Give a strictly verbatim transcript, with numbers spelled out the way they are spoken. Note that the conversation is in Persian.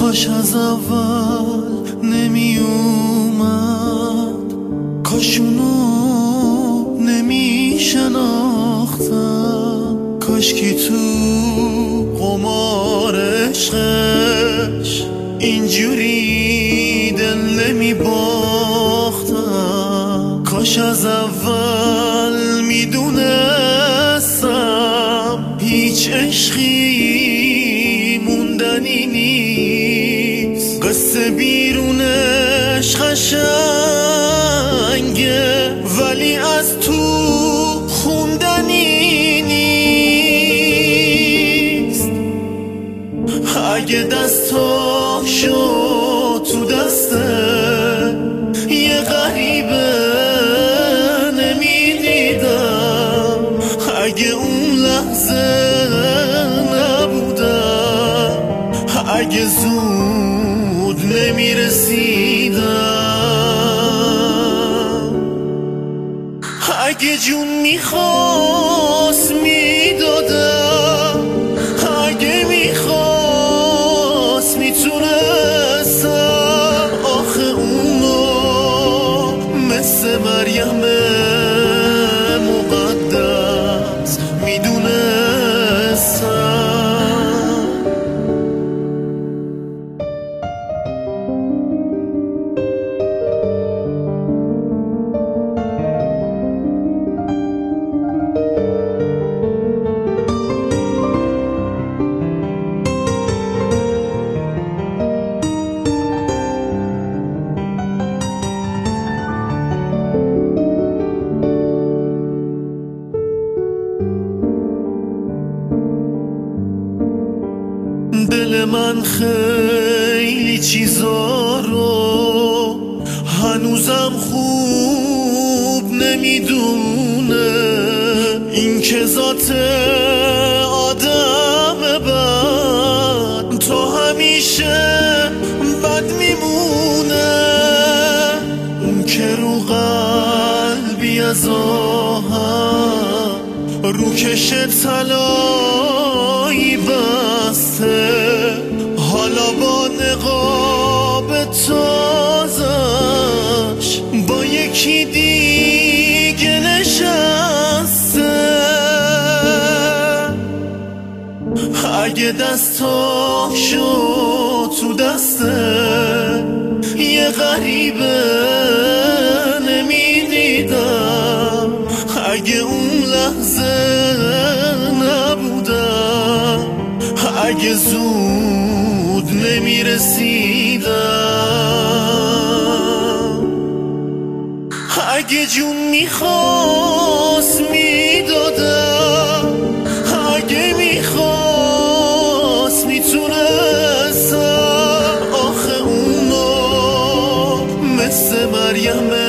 کاش از اول نمی اومد، کاش اونو نمی شناختم، کاش کی تو قمار عشقش اینجوری دل نمی باختم، کاش از اول می دونستم هیچ عشقی موندنی نیست، قصه بیرونش قشنگه ولی از تو خوندنی نیست. اگه دستاشو تو دسته یه غریبه نمیدیدم، اگه اون لحظه نبودم، اگه زود نمیرسیدم، اگه جون میخواست میدادم، اگه میخواست میتونستم، آخه اونو مثل مریم مقدس میدونستم. دل من خیلی چیزا رو هنوزم خوب نمیدونه، این که ذات آدم بد تا همیشه بد میمونه، اون که رو قلبی از آهن روکش طلایی بسته، حالا با نقاب تازش با یکی دیگه نشسته، اگه دستاشو تو دسته یه غریبه نمیدیدم، اگه اون لحظه نبودم، اگه زود نمیرسیدم، اگه جون میخواست میدادم، اگه میخواست میتونستم، آخه اونو مثل مریم